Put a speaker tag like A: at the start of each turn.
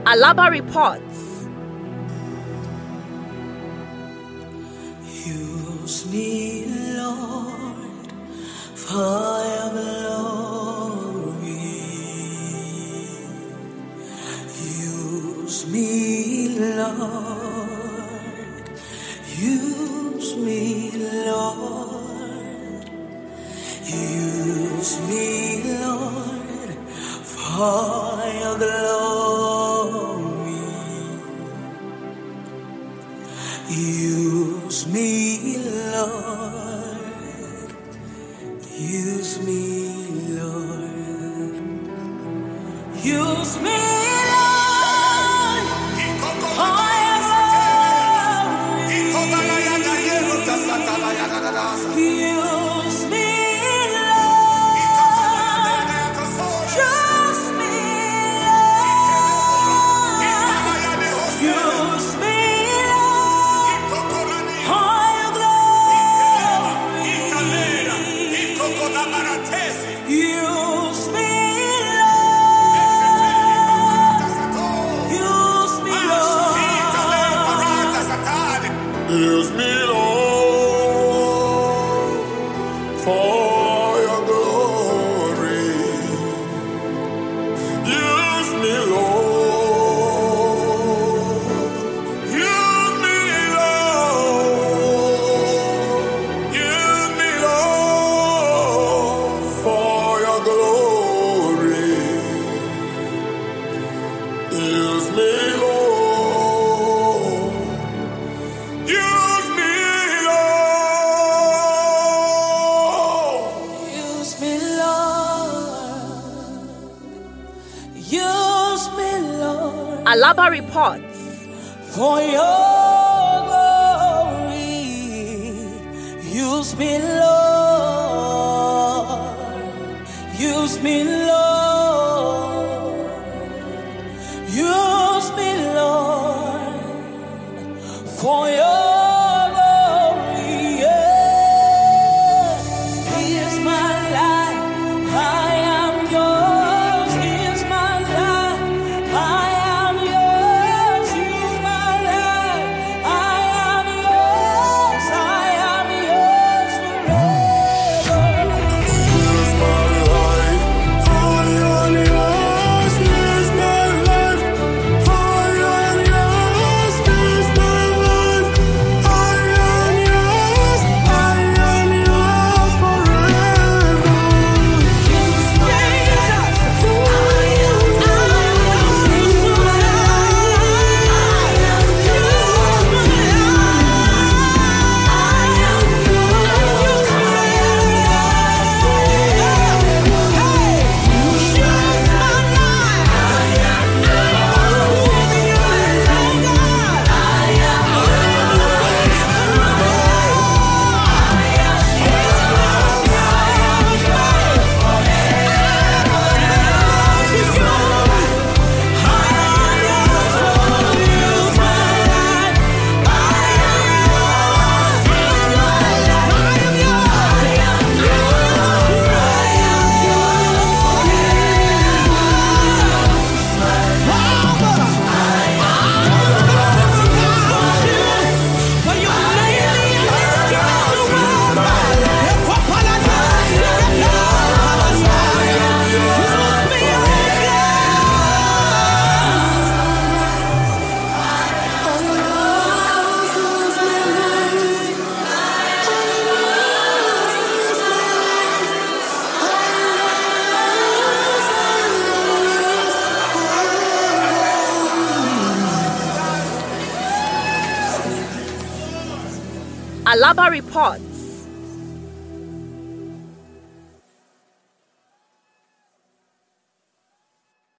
A: Alaba reports.
B: Use me, Lord, for your glory. Use me, Lord. Use me, Lord. Use me, Lord, for your glory. Use me, Lord. Use me, Lord. Use me, Lord. For your glory. Use me, Lord. Use me, Lord. Use me, use me, Lord, for your glory. Use me, Lord. Use me, Lord. Use me, Lord, for your glory. Use me, Lord. Use me, Lord. Use me, Lord. Use me, Lord.
A: Alaba reports.
B: For your glory. Use me, Lord. Use me, Lord. Use me, Lord. For your
A: Alaba reports.